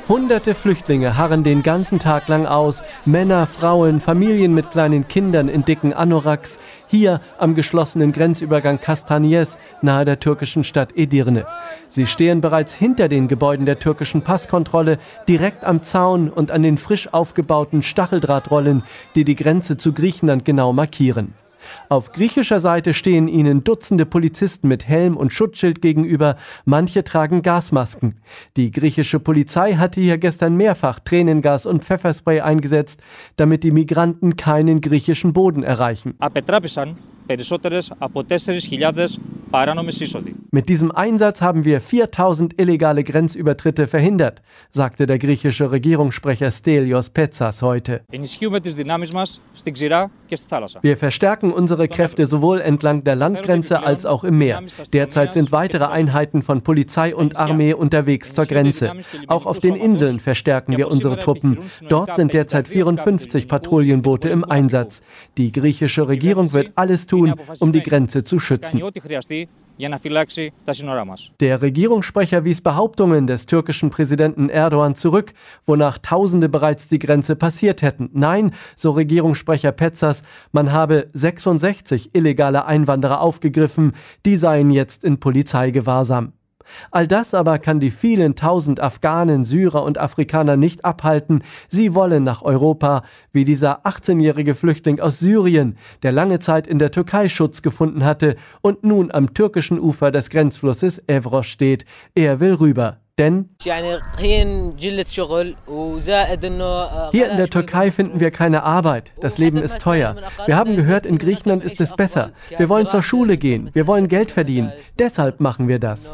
Hunderte Flüchtlinge harren den ganzen Tag lang aus. Männer, Frauen, Familien mit kleinen Kindern in dicken Anoraks. Hier am geschlossenen Grenzübergang Kastaniez nahe der türkischen Stadt Edirne. Sie stehen bereits hinter den Gebäuden der türkischen Passkontrolle, direkt am Zaun und an den frisch aufgebauten Stacheldrahtrollen, die die Grenze zu Griechenland genau markieren. Auf griechischer Seite stehen ihnen Dutzende Polizisten mit Helm und Schutzschild gegenüber, manche tragen Gasmasken. Die griechische Polizei hatte hier gestern mehrfach Tränengas und Pfefferspray eingesetzt, damit die Migranten keinen griechischen Boden erreichen. Mit diesem Einsatz haben wir 4000 illegale Grenzübertritte verhindert, sagte der griechische Regierungssprecher Stelios Petzas heute. Wir verstärken unsere Kräfte sowohl entlang der Landgrenze als auch im Meer. Derzeit sind weitere Einheiten von Polizei und Armee unterwegs zur Grenze. Auch auf den Inseln verstärken wir unsere Truppen. Dort sind derzeit 54 Patrouillenboote im Einsatz. Die griechische Regierung wird alles tun, um die Grenze zu schützen. Der Regierungssprecher wies Behauptungen des türkischen Präsidenten Erdogan zurück, wonach Tausende bereits die Grenze passiert hätten. Nein, so Regierungssprecher Petzas, man habe 66 illegale Einwanderer aufgegriffen, die seien jetzt in Polizeigewahrsam. All das aber kann die vielen tausend Afghanen, Syrer und Afrikaner nicht abhalten. Sie wollen nach Europa, wie dieser 18-jährige Flüchtling aus Syrien, der lange Zeit in der Türkei Schutz gefunden hatte und nun am türkischen Ufer des Grenzflusses Evros steht. Er will rüber. Denn hier in der Türkei finden wir keine Arbeit. Das Leben ist teuer. Wir haben gehört, in Griechenland ist es besser. Wir wollen zur Schule gehen. Wir wollen Geld verdienen. Deshalb machen wir das.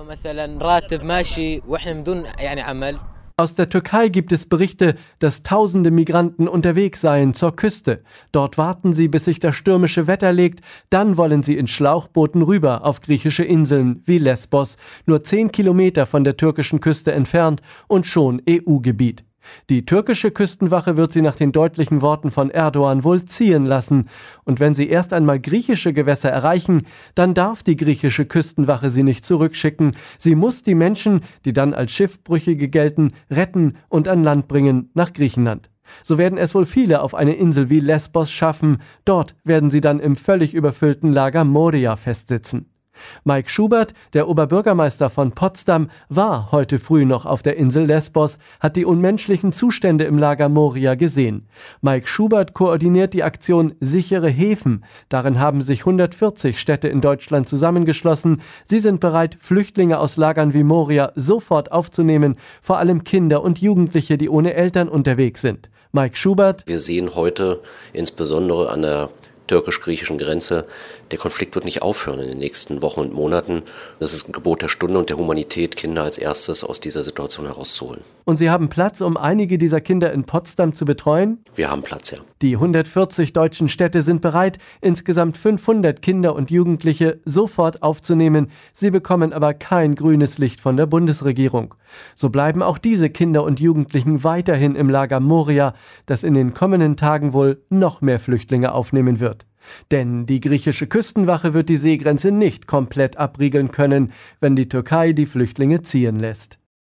Aus der Türkei gibt es Berichte, dass tausende Migranten unterwegs seien zur Küste. Dort warten sie, bis sich das stürmische Wetter legt. Dann wollen sie in Schlauchbooten rüber auf griechische Inseln wie Lesbos, nur 10 Kilometer von der türkischen Küste entfernt und schon EU-Gebiet. Die türkische Küstenwache wird sie nach den deutlichen Worten von Erdogan wohl ziehen lassen. Und wenn sie erst einmal griechische Gewässer erreichen, dann darf die griechische Küstenwache sie nicht zurückschicken. Sie muss die Menschen, die dann als Schiffbrüchige gelten, retten und an Land bringen nach Griechenland. So werden es wohl viele auf eine Insel wie Lesbos schaffen. Dort werden sie dann im völlig überfüllten Lager Moria festsitzen. Mike Schubert, der Oberbürgermeister von Potsdam, war heute früh noch auf der Insel Lesbos, hat die unmenschlichen Zustände im Lager Moria gesehen. Mike Schubert koordiniert die Aktion Sichere Häfen. Darin haben sich 140 Städte in Deutschland zusammengeschlossen. Sie sind bereit, Flüchtlinge aus Lagern wie Moria sofort aufzunehmen, vor allem Kinder und Jugendliche, die ohne Eltern unterwegs sind. Mike Schubert: Wir sehen heute insbesondere an der türkisch-griechischen Grenze, der Konflikt wird nicht aufhören in den nächsten Wochen und Monaten. Das ist ein Gebot der Stunde und der Humanität, Kinder als erstes aus dieser Situation herauszuholen. Und Sie haben Platz, um einige dieser Kinder in Potsdam zu betreuen? Wir haben Platz, ja. Die 140 deutschen Städte sind bereit, insgesamt 500 Kinder und Jugendliche sofort aufzunehmen. Sie bekommen aber kein grünes Licht von der Bundesregierung. So bleiben auch diese Kinder und Jugendlichen weiterhin im Lager Moria, das in den kommenden Tagen wohl noch mehr Flüchtlinge aufnehmen wird. Denn die griechische Küstenwache wird die Seegrenze nicht komplett abriegeln können, wenn die Türkei die Flüchtlinge ziehen lässt.